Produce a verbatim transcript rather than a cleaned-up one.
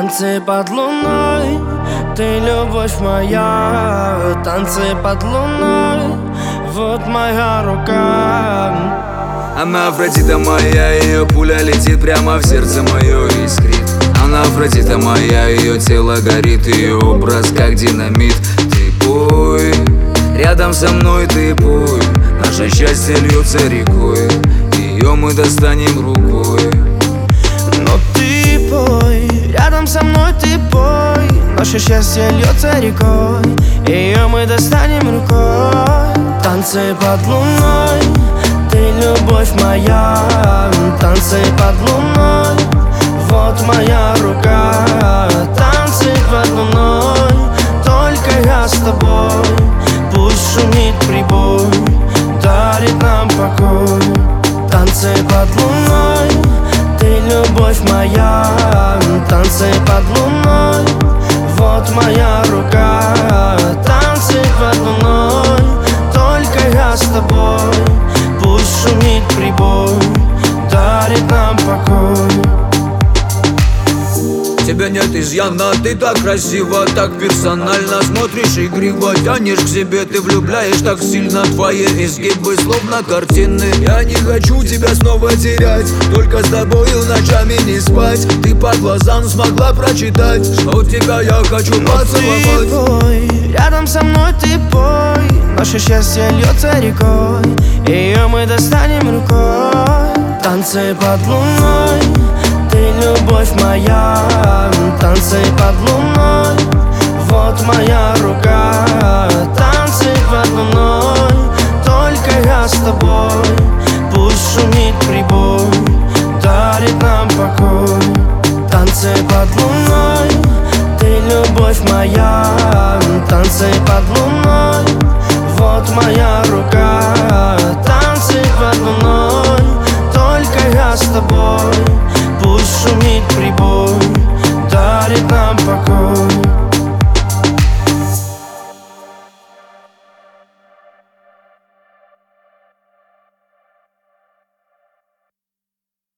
Танцы под луной, ты любовь моя. Танцы под луной, вот моя рука. Она Афродита моя, ее пуля летит прямо в сердце мое искрит. Она Афродита моя, ее тело горит, ее образ как динамит. Ты пой, рядом со мной ты пой, наше счастье льется рекой, ее мы достанем рукой. Но ты пой, рядом со мной ты пой, наше счастье льется рекой, ее мы достанем рукой. Танцы под луной, ты любовь моя. Танцы под луной, вот моя рука. Танцы под луной, только я с тобой. Пусть шумит прибой, дарит нам покой. Танцы под луной, ты любовь моя. Танцы под луной, вот моя рука. Танцы под луной, только я с тобой. Пусть шумит прибой, дарит нам покой. Тебя нет изъяна, ты так красиво, так персонально смотришь игриво, тянешь к себе, ты влюбляешь так сильно. Твои изгибы словно картины. Я не хочу тебя снова терять, только с тобою ночами не спать. Ты по глазам смогла прочитать, что тебя я хочу поцеловать. Ты пой, рядом со мной ты пой, наше счастье льется рекой, ее мы достанем рукой. Танцы под луной, ты любовь моя. Танцы под луной, вот моя рука. Танцы под луной, только я с тобой. Пусть шумит прибой, дарит нам покой. Танцы под луной, ты любовь моя. Танцы под луной, вот моя рука.